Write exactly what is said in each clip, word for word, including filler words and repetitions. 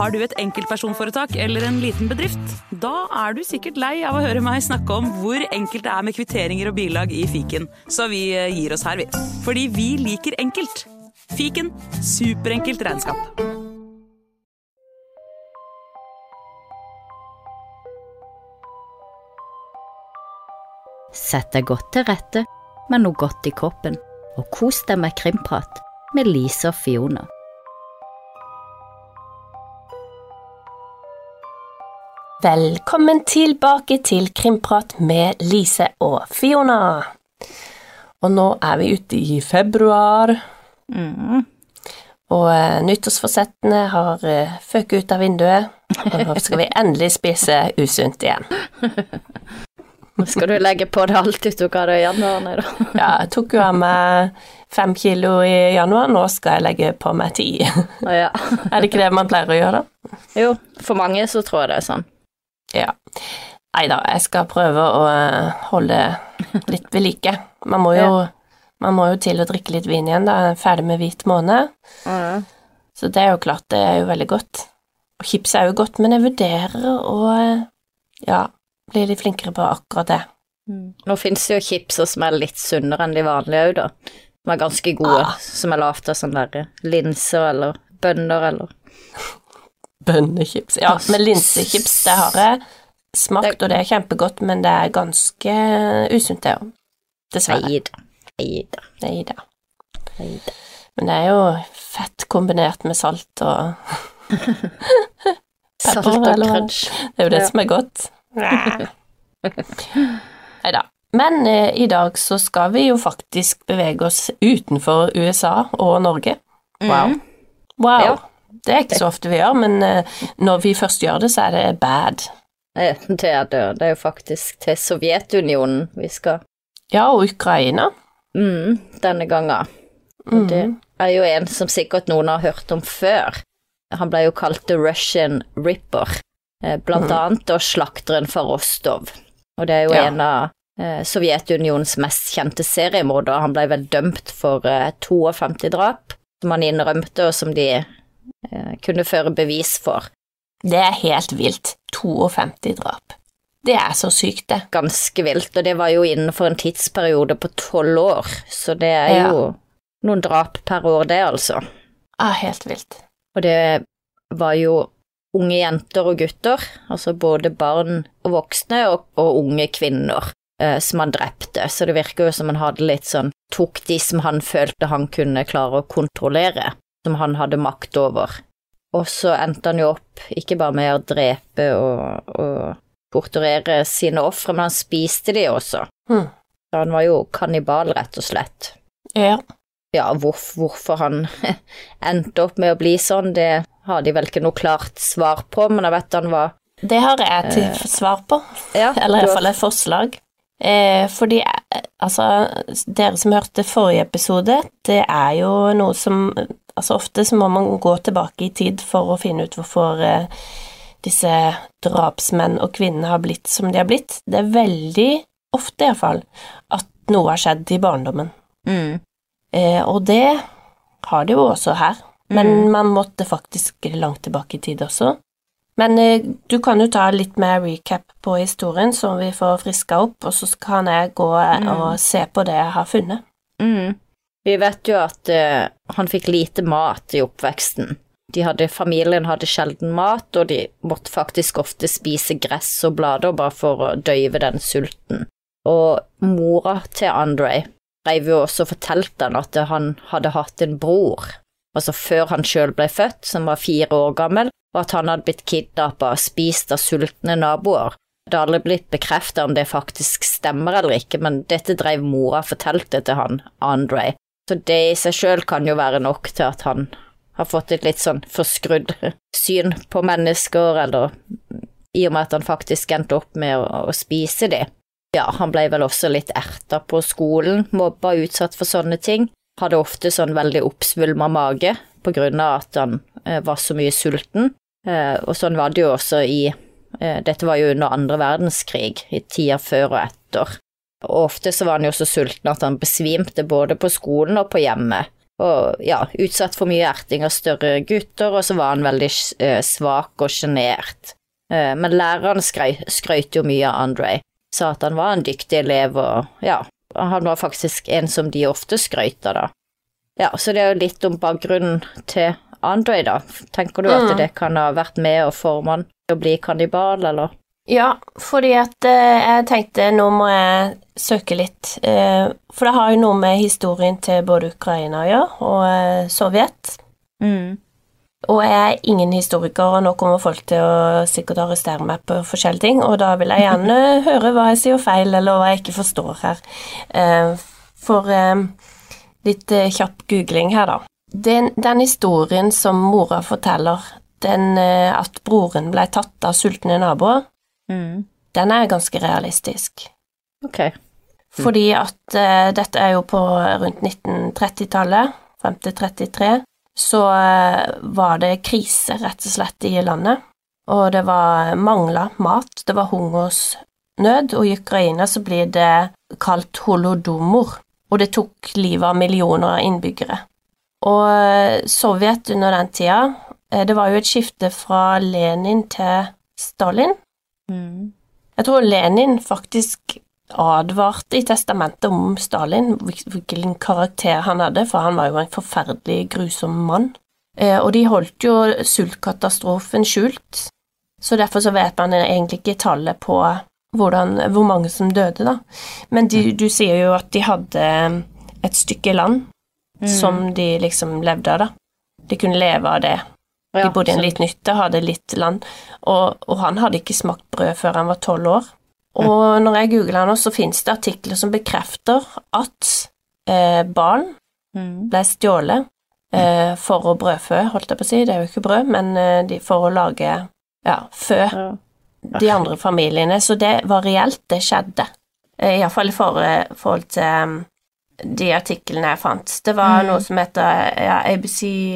Har du et enkeltpersonforetak eller en liten bedrift? Da er du sikkert lei av å høre meg snakke om hvor enkelt det er med kvitteringer og bilag i fiken. Så vi gir oss her, vi. Fordi vi liker enkelt. Fiken, superenkelt regnskap. Sett deg godt til rette med noe godt i kroppen, og kos deg med krimprat med Lise og Fiona. Velkommen tilbake til krimprat med Lise og Fiona. Og nå er vi ute i februar, mm. og uh, nyttårsforsettene har uh, føket ut av vinduet, og nå skal vi endelig spise usunt igjen. Nå skal du legge på det alt du tok av det i januar, nei da. Ja, jeg tok jo av meg fem kilo i januar, nå skal jeg legge på meg ti. Å ja. Er det ikke det man pleier å gjøre da? Jo, for mange så tror jeg det er sånn. Ja. Neida, jeg skal prøve å holde litt ved like. Man må jo, ja. man må jo til å drikke litt vin igjen da, jeg er ferdig med hvit måned. Mm. Så det er jo klart, det er jo veldig godt. Og chips er jo godt, men jeg vurderer å, ja, blir de flinkere på akkurat det. Mm. Nå finnes det jo chipser som er litt sunnere enn de vanlige også da, som er ganske gode, ah. som er lavt av sånne der linser eller bønner eller... Bønnechips, ja, men linsechips, det har jeg smakt, det... og det er kjempegodt, men det er ganske usunt det jo, dessverre. Neida, neida. Neida. Neida. Men det er jo fett kombinert med salt og... salt og crunch. Det er jo det ja. som er godt. Neida. Men eh, i dag så skal vi jo faktisk bevege oss utenfor U S A og Norge. Wow. Wow. Ja. Det er ikke så ofte vi gjør, men eh, når vi først gjør det, så er det bad. Det er det. Det er jo faktisk til Sovjetunionen vi skal. Ja, og Ukraina. Mm, denne gangen. Mm. Det er jo en som sikkert noen har hørt om før. Han ble jo kalt The Russian Ripper. Blant mm. annet og slakteren fra Rostov. Og det er jo ja. en av eh, Sovjetunionens mest kjente seriemorder. Han ble vel dømt for eh, femtito drap, som han innrømte, og som de eh, kunne føre bevis for. Det er helt vilt. femtito drap. Det er så sykt, det. Ganske vilt, og det var jo innenfor en tidsperiode på tolv år, så det er ja. jo noen drap per år, det altså. Ja, helt vilt. Og det var jo unge jenter og gutter, altså både barn og voksne og, og unge kvinner eh, som han drepte, så det virker jo som han hadde litt sånn, tok de som han følte han kunne klare å kontrollere, som han hadde makt over. Og så endte han jo opp, ikke bare med å drepe og, og torturere sine ofre, men han spiste de også. Hmm. Så han var jo kannibal, rett og slett. Ja. Ja, hvor, hvorfor han endte opp med å bli sånn, det har de vel ikke noe klart svar på, men jeg vet han var... Det har jeg til eh, svar på, ja, eller i hvert fall et forslag. Eh, fordi, altså, dere som hørte forrige episode, det er jo noe som... Altså, ofte så må man gå tilbake i tid for å finne ut hvorfor eh, disse drapsmenn og kvinner har blitt som de har blitt. Det er veldig ofte i hvert fall at noe har skjedd i barndommen. Mm. Eh, og det har det jo også her. Men mm. man måtte faktisk langt tilbake i tid også. Men eh, du kan jo ta litt mer recap på historien, så vi får friska opp, og så kan jeg gå mm. og se på det jeg har funnet. Mm. Vi vet jo at eh, han fikk lite mat i oppveksten. De hadde, familien hadde sjelden mat, og de måtte faktisk ofte spise gress og blader bare for å døyve den sulten. Og mora til Andrei drev jo også og fortalte han at han hadde hatt en bror, altså før han selv ble født, som var fire år gammel, og at han hadde blitt kidnappet og spist av sultne naboer. Det har aldri blitt bekreftet om det faktisk stemmer eller ikke, men dette drev mora og fortalte til han, Andrei. Så det i seg selv kan jo være nok til at han har fått et litt sånn forskrudd syn på mennesker, eller i og med at han faktisk endte opp med å, å spise de. Ja, han ble vel også litt ertet på skolen, mobba utsatt for sånne ting. Hadde ofte sånn veldig oppsvulmet mage, på grunn av at han eh, var så mye sulten. Eh, og sånn var det jo også i, eh, dette var jo under andre verdenskrig, i tida før og etter. Og ofte så var han jo så sulten at han besvimte både på skolen og på hjemmet. og ja, utsatt for mye erting av større gutter, og så var han veldig uh, svak og genert. Uh, men læreren skrøt jo mye av Andre, sa at han var en dyktig elev, og ja, han var faktisk en som de ofte skrøt av da. Ja, så det er jo litt om bakgrunnen til Andre da. Tenker du at mm. det kan ha vært med å forme han til å bli kannibal, eller? Ja, fordi at eh, jeg tenkte nå må jeg søke litt, eh, for det har jo noe med historien til både Ukraina å gjøre, og eh, Sovjet. Mm. Og jeg er ingen historiker, og nå kommer folk til å sikkert arrestere meg på forskjellige ting, og da vil jeg gjerne høre hva jeg sier feil, eller hva jeg ikke forstår her. Eh, for eh, litt eh, kjapp googling her da. Den, den historien som mora forteller, den eh, at broren ble tatt av sultne naboer, Mm. den er ganske realistisk. Ok. Mm. Fordi at uh, dette er jo på rundt nitten tretti-tallet, frem til trettitre, så uh, var det krise rett og slett i landet, og det var manglet mat, det var hungersnød, og i Ukraina så blir det kalt holodomor, og det tok livet av millioner av innbyggere. Og uh, Sovjet under den tida, uh, det var jo et skifte fra Lenin til Stalin. Mm. Jeg tror Lenin faktisk advarte i testamentet om Stalin, hvilken karakter han hadde, for han var jo en forferdelig grusom mann. Eh, og de holdt jo sultkatastrofen skjult, så derfor så vet man egentlig ikke tallet på hvordan, hvor mange som døde da. Men de, du sier jo at de hadde et stykke land mm. som de liksom levde av da. De kunne leve av det. De bodde i en liten hytte, hadde litt land, og, og han hadde ikke smakt brød før han var tolv år. Og når jeg googler nå, så finnes det artikler som bekrefter at eh, barn ble stjålet eh, for å brødfø, holdt jeg på å si. Det er jo ikke brød, men eh, de, for å lage, ja, fø de andre familiene. Så det var reelt, det skjedde. Eh, I hvert fall i for, forhold til um, de artiklene jeg fant. Det var mm. noe som heter ja, A B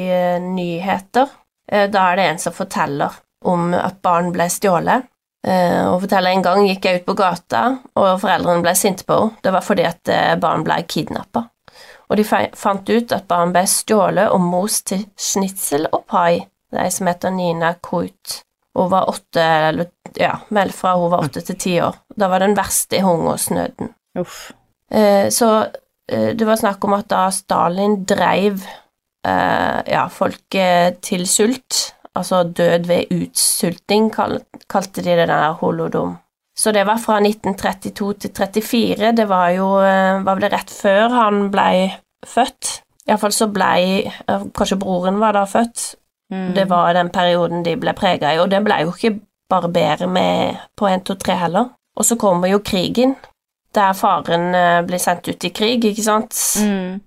C-nyheter. Da er det en som forteller om at barn ble stjålet, og forteller en gang gikk jeg ut på gata, og foreldrene ble sinte på henne. Det var fordi at barn ble kidnappet. Og de fant ut at barn ble stjålet og mos til schnitzel og pai. Det er en som heter Nina Kruit. Hun var åtte, eller, ja, vel fra hun var åtte til ti år. Da var den verste hungersnøden. Uff. Så det var snakk om at da Stalin dreiv Uh, ja, folk uh, til sult, altså død ved utsulting, kal kalte de det der holodom. Så det var fra nitten trettito til trettifire, det var jo, uh, var det rett før han ble født. I hvert fall så ble, uh, kanskje broren var da født, mm. det var den perioden de ble preget i, og det ble jo ikke bare bedre med på en, to, tre heller. Og så kommer jo krigen, der faren uh, ble sendt ut i krig, ikke sant? Mm.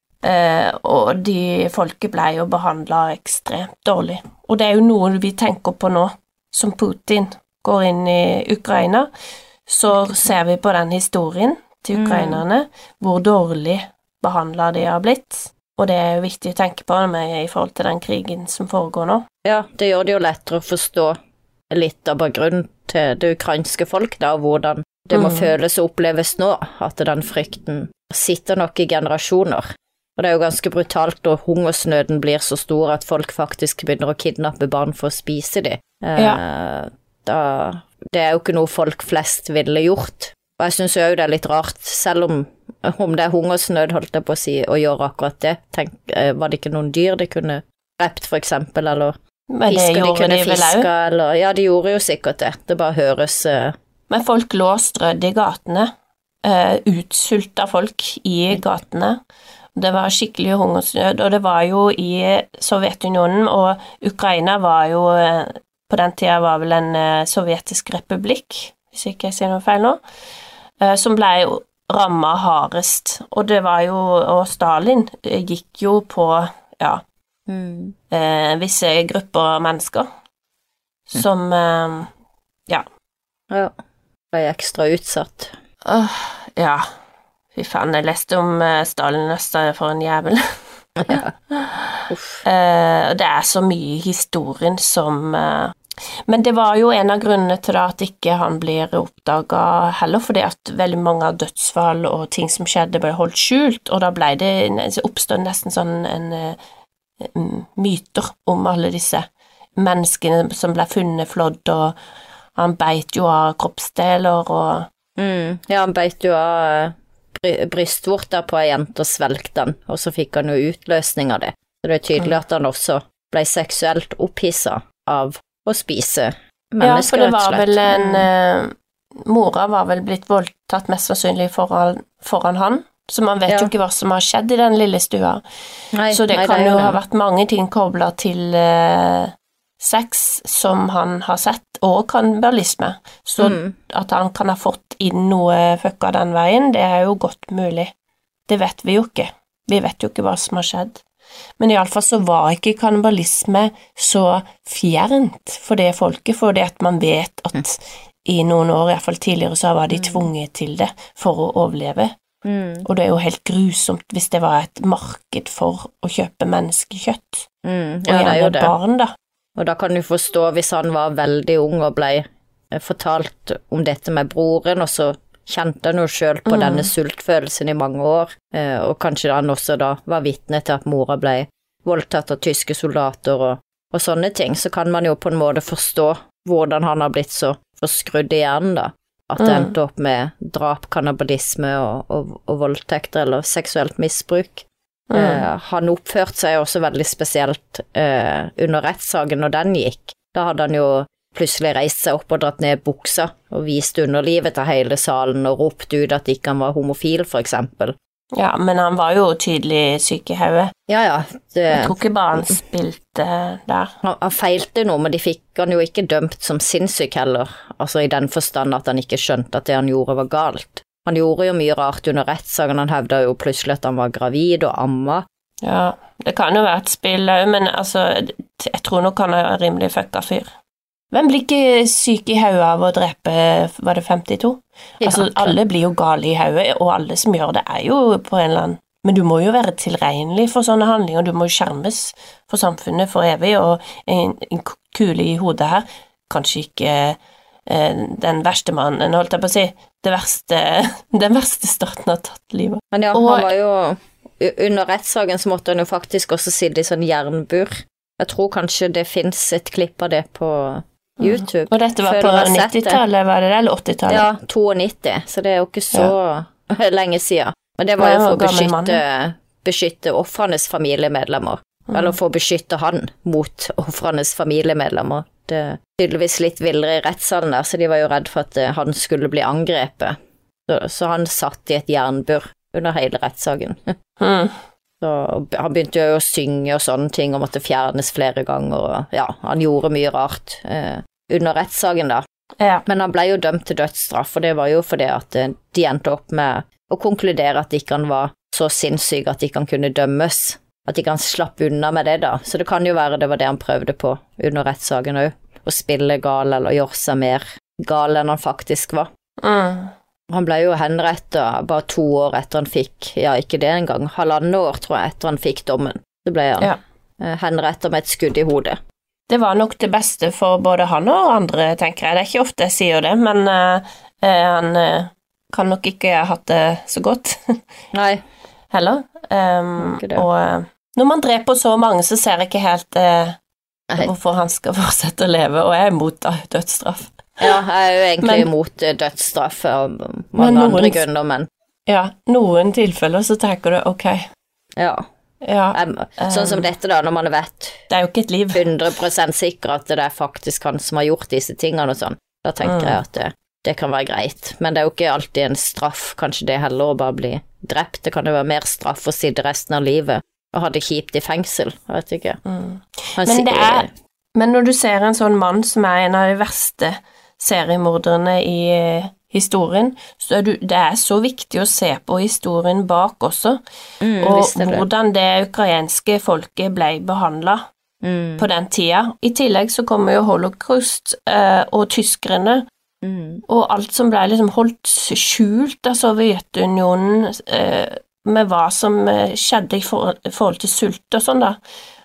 Uh, og de folket ble jo behandlet ekstremt dårlig. Og det er jo noe vi tenker på nå, som Putin går inn i Ukraina, så ser vi på den historien til ukrainerne, mm. hvor dårlig behandlet de har blitt. Og det er jo viktig å tenke på med, i forhold til den krigen som foregår nå. Ja, det gjør det jo lettere å forstå litt av bakgrunnen til det ukrainske folk, da, og hvordan det må mm. føles og oppleves nå, at den frykten sitter nok i generasjoner. Og det er jo ganske brutalt, og hungersnøden blir så stor at folk faktisk begynner å kidnappe barn for å spise dem. Ja. Eh, da, det er jo ikke noe folk flest ville gjort. Og jeg synes jo det er litt rart, selv om, om det er hungersnød, holdt jeg på å si, å gjøre akkurat det. Tenk, eh, var det ikke noen dyr de kunne drept for eksempel, eller fisker de kunne fiske, eller ja, de gjorde jo sikkert det. Det bare høres... Eh, Men folk lå strødd i gatene, eh, utsulta folk i gatene. Det var skikkelig hungersnød, og det var jo i Sovjetunionen, og Ukraina var jo, på den tiden var vel en sovjetisk republikk, hvis ikke jeg sier noe feil nå, som ble rammet hardest. Og det var jo, og Stalin gikk jo på, ja, mm. eh, visse grupper av mennesker, som, eh, ja. Ja, ble ekstra utsatt. Uh, ja, fy faen, jeg leste om uh, Stalin nesten for en jævel. Ja. uh, det er så mye i historien som uh, Men det var jo en av grunnene til da at ikke han blir oppdaget heller, fordi at veldig mange av dødsfall og ting som skjedde ble holdt skjult, og da ble det, så oppstod nesten sånn en, en myter om alle disse menneskene som ble funnet flådd, og han beit jo av kroppsdeler, og... Mm, ja, han beit jo av brystvorter på en jente og svelgte den, og så fikk han jo utløsning av det. Så det er tydelig at han også ble seksuelt opphisset av å spise mennesker, ja, for det var vel en uh, mora var vel blitt voldtatt mest sannsynlig foran, foran han, så man vet ja. jo ikke hva som har skjedd i den lille stua. Nei, så det nei, kan det jo det. ha vært mange ting koblet til uh, sex som han har sett, og kannibalisme. Så mm. at han kan ha fått inn noe fucka den veien, det er jo godt mulig. Det vet vi jo ikke. Vi vet jo ikke hva som har skjedd. Men i alle fall så var ikke kannibalisme så fjernt for det folket, for det at man vet at i noen år, i hvert fall tidligere, så var de tvunget til det for å overleve. Mm. Og det er jo helt grusomt hvis det var et marked for å kjøpe menneskekjøtt. Mm. Ja, og gjerne det. barn, da. Og da kan du forstå hvis han var veldig ung og ble fortalt om dette med broren, og så kjente han jo selv på mm. denne sultfølelsen i mange år, og kanskje han også da var vitne til at mora ble voldtatt av tyske soldater og, og sånne ting, så kan man jo på en måte forstå hvordan han har blitt så forskrudd i hjernen da, at det mm. endte opp med drap, kannibalisme og, og, og voldtekter eller seksuelt misbruk. Mm. Uh, han oppførte seg også veldig spesielt uh, under rettssaken når den gikk. Da hadde han jo plutselig reist seg opp og dratt ned buksa og vist underlivet til hele salen og ropt ut at ikke han var homofil, for eksempel. Ja, men han var jo tydelig syk i hodet. Ja, ja. Det... Jeg tror ikke bare han spilte der. Han, han feilte noe, men de fikk han jo ikke dømt som sinnssyk heller, altså i den forstand at han ikke skjønte at det han gjorde var galt. Han gjorde jo mye rart under rettssaken, han hevdet jo plutselig at han var gravid og amma. Ja, det kan jo være et spill, men altså, jeg tror nok han er rimelig fucka fyr. Hvem blir ikke syk i hodet av å drepe, var det femtito? Ja, altså, alle blir jo gale i hodet, og alle som gjør det er jo på en eller annen... Men du må jo være tilregnelig for sånne handlinger, du må jo skjermes for samfunnet for evig, og en, en kule i hodet her, kanskje ikke eh, den verste mannen, holdt jeg på å si, det verste, den verste starten har tatt livet. Men ja, og, han var jo... Under rettssaken så måtte han jo faktisk også sitte i sånn jernbur. Jeg tror kanskje det finnes et klipp av det på... YouTube. Og dette var på nittitallet, var det det, eller åttitallet? Ja, nittito, så det er jo ikke så ja. lenge siden. Men det var jo for å beskytte, beskytte offrenes familiemedlemmer, mm. eller for å beskytte han mot offrenes familiemedlemmer. Det er tydeligvis litt villere i rettssalen der, så de var jo redd for at han skulle bli angrepet. Så, så han satt i et jernbur under hele rettssaken. Mm. Så han begynte jo å synge og sånne ting, og måtte fjernes flere ganger, og ja, han gjorde mye rart eh, under rettssaken da. Ja. Men han ble jo dømt til dødsstraff, og det var jo fordi at eh, de endte opp med å konkludere at ikke han var så sinnssyk at ikke han kunne dømmes, at ikke han slapp unna med det da. Så det kan jo være det var det han prøvde på under rettssaken også, å spille gal eller gjøre seg mer gal enn han faktisk var. Mm. Han ble jo henrettet bare to år etter han fikk, ja ikke det engang, halvandet år tror jeg etter han fikk dommen. Så ble han ja. henrettet med et skudd i hodet. Det var nok det beste for både han og andre, tenker jeg. Det er ikke ofte jeg sier det, men uh, han uh, kan nok ikke ha hatt det så godt. Nei. Heller. Um, og uh, når man dreper så mange, så ser jeg ikke helt uh, hvorfor han skal fortsette å leve, og jeg er imot dødsstraff. Ja, jeg er jo egentlig men, imot dødsstraff og mange noen, andre grunner, men... Ja, noen tilfeller så tenker du, ok. Ja, ja um, sånn som dette da, når man vet... Det er jo ikke et liv. hundre prosent sikker at det er faktisk han som har gjort disse tingene og sånn. Da tenker mm. jeg at det, det kan være greit. Men det er jo ikke alltid en straff, kanskje det heller å bare bli drept. Det kan jo være mer straff å sitte resten av livet og ha det kjipt i fengsel, jeg vet ikke. Mm. Men det er... Men når du ser en sånn mann som er en av de verste seriemorderne i uh, historien, så er du, det er så viktig å se på historien bak også, mm, og det hvordan det ukrainske folket ble behandlet mm. på den tida. I tillegg så kommer jo holocaust uh, og tyskerne, mm. og alt som ble liksom holdt skjult av Sovjetunionen uh, med hva som uh, skjedde i forhold, forhold til sult og sånn da.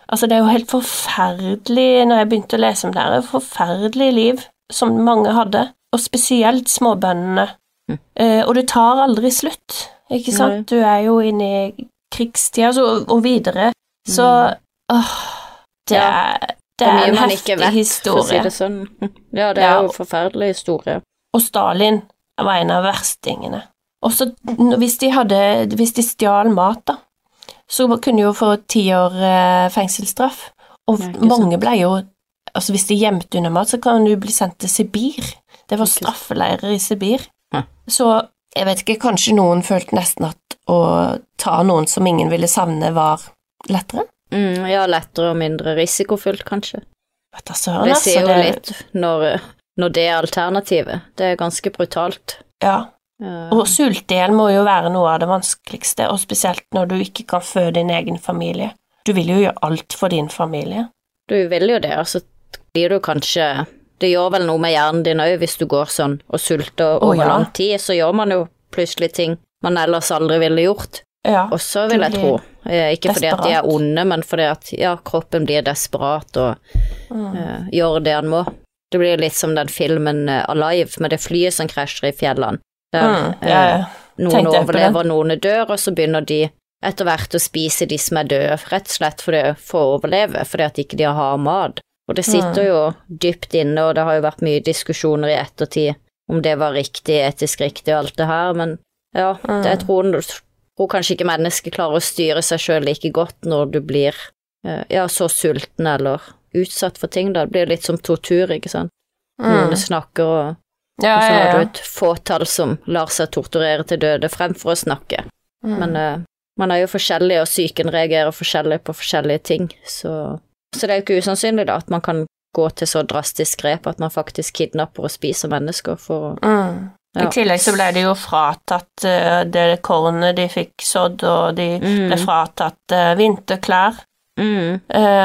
Altså, det er jo helt forferdelig, når jeg begynte å lese om det her, forferdelig liv som mange hadde, og spesielt småbøndene. Mm. Eh, og det tar aldri slutt, ikke sant? Mm. Du er jo inne i krigstida så, og videre, så mm. åh, det er, det er en heftig vet, historie. Si det sånn. Ja, det er ja. jo en forferdelig historie. Og Stalin var en av verstingene. Og så hvis de hadde, hvis de stjal mat da, så kunne de jo få ti år eh, fengselsstraff. Og mange ble jo, altså hvis de gjemte under mat, så kan du bli sendt til Sibir. Det var straffeleirer i Sibir. Hm. Så jeg vet ikke, kanskje noen følte nesten at å ta noen som ingen ville savne var lettere? Mm, ja, lettere og mindre risikofullt, kanskje. Vet du, søren, det sier jo det... litt når, når det er alternativet. Det er ganske brutalt. Ja. Og sultehjel må jo være noe av det vanskeligste, og spesielt når du ikke kan føde din egen familie. Du vil jo gjøre alt for din familie. Du vil jo det, altså blir du kanskje, det gjør vel noe med hjernen din også hvis du går sånn og sulter over oh, ja. lang tid, så gjør man jo plutselig ting man ellers aldri ville gjort. Ja, og så vil jeg tro, ikke fordi desperat. At de er onde, men fordi at ja, kroppen blir desperat og mm. uh, gjør det han må. Det blir litt som den filmen uh, Alive med det flyet som krasjer i fjellene. Der, mm, ja, ja. Noen overlever, noen dør, og så begynner de etter hvert å spise de som er døde, rett og slett for, det, for å overleve, fordi at ikke de har mat. Og det sitter mm. jo dypt inne, og det har jo vært mye diskusjoner i ettertid om det var riktig, etisk riktig og alt det her, men ja, mm. det, jeg tror, tror kanskje ikke mennesker klarer å styre seg selv like godt når du blir ja, så sulten eller utsatt for ting. Da. Det blir litt som tortur, ikke sant? Mm. Noen snakker og Ja, og så har du et fåtall som lar seg torturere til døde fremfor å snakke. Mm. Men uh, man er jo forskjellig, og psyken reagerer forskjellig på forskjellige ting, så, så det er jo ikke usannsynlig da, at man kan gå til så drastisk grep at man faktisk kidnapper og spiser mennesker for mm. ja. I tillegg så ble de jo fratatt uh, det kornet de fikk sådd, og de mm. ble fratatt uh, vinterklær. Mm.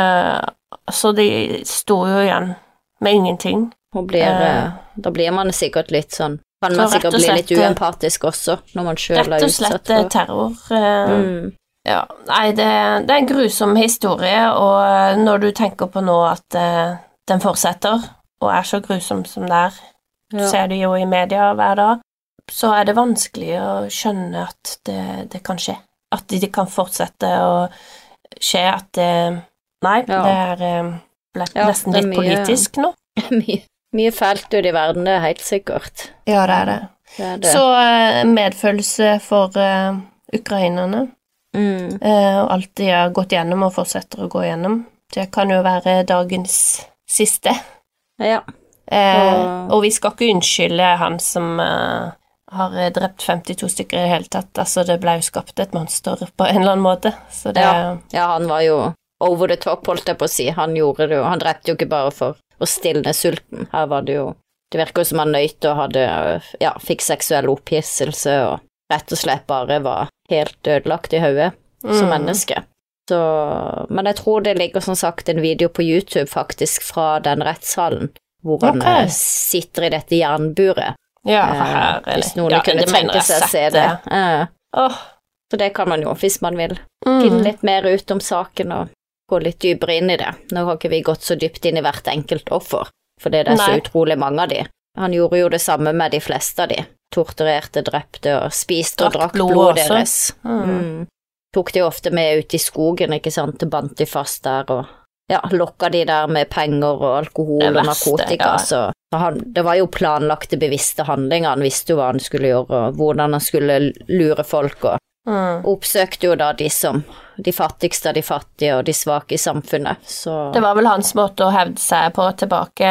Uh, så de sto jo igjen med ingenting. Og blir, eh, da blir man sikkert litt sånn, kan man sikkert bli litt uempatisk også, når man selv er utsatt for. Rett og slett terror. Eh, mm. Ja, nei, det, det er en grusom historie, og når du tenker på nå at eh, den fortsetter, og er så grusom som det er, ja. ser du jo i media hver dag, så er det vanskelig å skjønne at det, det kan skje. At de, de kan fortsette å skje, at det, nei, ja. det er eh, blitt ja, nesten litt mye, politisk nå. mye. Mye fælt ut i verden, det er helt sikkert. Ja, det er det. det, er det. Så uh, medfølelse for uh, ukrainerne, mm. uh, og alt de har gått gjennom og fortsetter å gå gjennom, det kan jo være dagens siste. Ja. Uh, og... og vi skal ikke unnskylde han som uh, har drept femtito stykker i det hele tatt. Altså, det ble jo skapt et monster på en eller annen måte. Så det... ja. ja, han var jo over the top, holdt jeg på å si. Han gjorde det jo, han drepte jo ikke bare for og stilne sulten. Her var det jo, det virker som han nøyt og hadde, ja, fikk seksuell opphisselse og rett og slett bare var helt ødelagt i hodet mm. som menneske. Så, men jeg tror det ligger som sagt en video på YouTube faktisk fra den rettssalen, hvor han okay. sitter i dette jernburet. Ja, eh, hvis noen ja, kunne tenke seg å se det. det. Eh. Oh. Så det kan man jo, hvis man vil mm. finne litt mer ut om saken og gå litt dypere inn i det. Nå har ikke vi gått så dypt inn i hvert enkelt offer, for det er så utrolig mange av de. Han gjorde jo det samme med de fleste av de. Torturerte, drepte og spiste og drakk blod, blod deres. Mm. Mm. Tok de ofte med ut i skogen, ikke sant, det bandt de fast der, og ja, lokket de der med penger og alkohol og narkotika, ja. Så han, det var jo planlagte bevisste handlinger, han visste jo hva han skulle gjøre, og hvordan han skulle lure folk, og Mm. oppsøkte jo da de som de fattigste av de fattige og de svake i samfunnet, så det var vel hans måte å hevde seg på tilbake,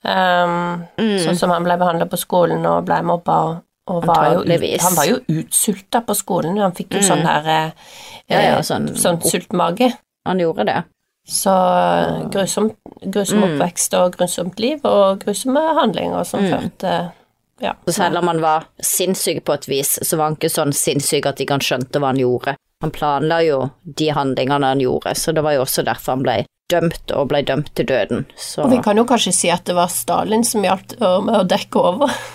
um, mm. sånn som han ble behandlet på skolen og ble mobba, og, og var jo ut, han var jo utsulta på skolen, han fikk jo mm. sånn her eh, ja, ja, sånn, sånn sultmage. Han gjorde det. Så grusom, grusom mm. oppvekst og grusomt liv og grusomme handlinger som mm. førte Ja, så selv om han var sinnssyk på et vis, så var han ikke sånn sinnssyk at ikke han skjønte hva han gjorde. Han planla jo de handlingene han gjorde, så det var jo også derfor han ble dømt og ble dømt til døden. Så. Og vi kan jo kanskje si at det var Stalin som hjalp med å dekke over.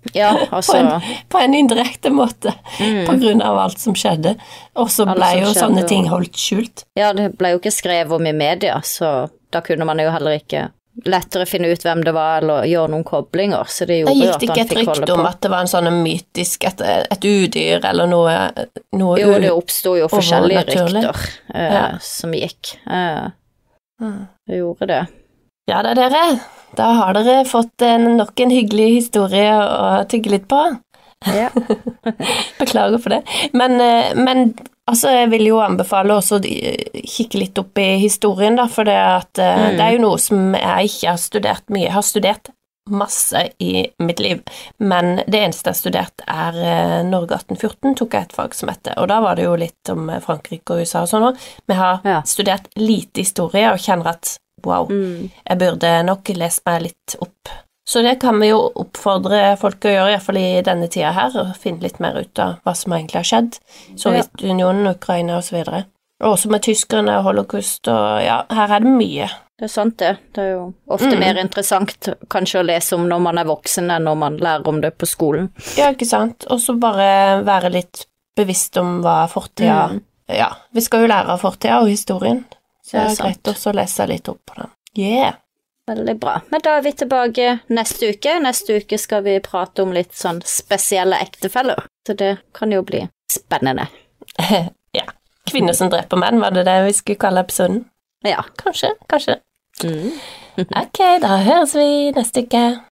Ja, altså... på, en, på en indirekte måte, mm. på grunn av alt som skjedde. Og så ble jo skjedde, sånne ting holdt skjult. Ja, det ble jo ikke skrevet om i media, så da kunne man jo heller ikke lettere finne ut hvem det var, eller gjøre noen koblinger, så det gjorde jo at han fikk holde på. Det gikk ikke et rykte om at det var en sånn mytisk, et, et udyr, eller noe, noe Jo, det oppstod jo forskjellige rykter uh, ja. som gikk. Uh, det gjorde det. Ja da, dere. Da har dere fått en, nok en hyggelig historie å tygge litt på. Ja. Beklager for det. Men, men altså, jeg vil jo anbefale også å kikke litt opp i historien, da, for det, at, mm. det er jo noe som jeg ikke har studert mye. Jeg har studert masse i mitt liv, men det eneste jeg har studert er Norge atten fjorten, tok jeg et fag som heter, og da var det jo litt om Frankrike og U S A og sånn også. Men jeg har ja. studert lite historie og kjenner at wow, mm. jeg burde nok lest meg litt opp. Så det kan vi jo oppfordre folk å gjøre, i hvert fall i denne tida her, og finne litt mer ut av hva som egentlig har skjedd. Sovjetunionen, Ukraina og så videre. Og også med tyskerne, holocaust, og ja, her er det mye. Det er sant det. Det er jo ofte mm. mer interessant kanskje å lese om når man er voksen enn når man lærer om det på skolen. Ja, ikke sant. Og så bare være litt bevisst om hva fortida... Mm. Ja, vi skal jo lære av fortida og historien. Så det er, det er greit også å lese litt opp på den. Yeah! Veldig bra. Men da er vi tilbake neste uke. Neste uke skal vi prate om litt sånn spesielle ektefeller. Så det kan jo bli spennende. Ja. Kvinner som dreper menn, var det det vi skulle kalle episoden? Ja. Kanskje, kanskje. Mm. Ok, da høres vi neste uke.